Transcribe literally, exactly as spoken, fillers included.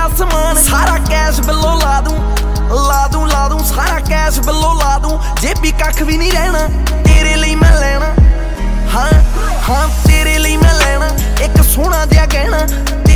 ਸਮਾਨ ਸਾਰਾ ਕੈਸ਼ ਬਿੱਲੋ ਲਾ ਦੂੰ ਲਾ ਦੂੰ ਲਾ ਦੂੰ ਸਾਰਾ ਕੈਸ਼ ਬਿੱਲੋ ਲਾ ਦੂੰ ਜੇਬੀ ਕੱਖ ਵੀ ਨਹੀਂ ਰਹਿਣਾ ਤੇਰੇ ਲਈ ਮੈਂ ਲੈਣਾ ਹਾਂ ਹਾਂ ਤੇਰੇ ਲਈ ਮੈਂ ਲੈਣਾ ਇੱਕ ਸੋਹਣਾ ਜਿਹਾ ਗਹਿਣਾ